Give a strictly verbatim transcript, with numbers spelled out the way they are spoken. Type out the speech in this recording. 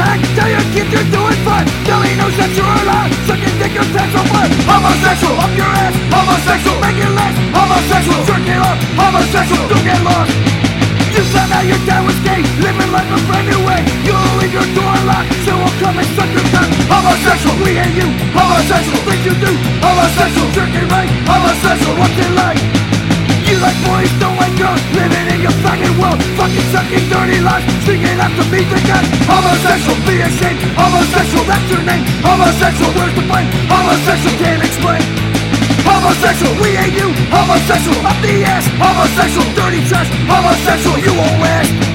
back, tell your kids you're doing fine. Nobody knows that you're alive, sucking dick your pants on blood. Homosexual, up your ass, homosexual, make it last. Homosexual, jerk it up, homosexual, don't get lost. You found out your dad was gay, living life a brand new way. You'll leave your door unlocked, so we'll come and suck your cock. Homosexual, we hate you, homosexual, things you do. Homosexual, jerking right, homosexual, what's it like? You like boys, don't like girls, living in your fucking world. Fucking sucking dirty lies, singing up to beat the gun. Homosexual, be ashamed, homosexual, that's your name. Homosexual, where's the blame? Homosexual, can't explain. Homosexual, we hate you, homosexual, up the ass. Homosexual, dirty trash, homosexual, you won't last.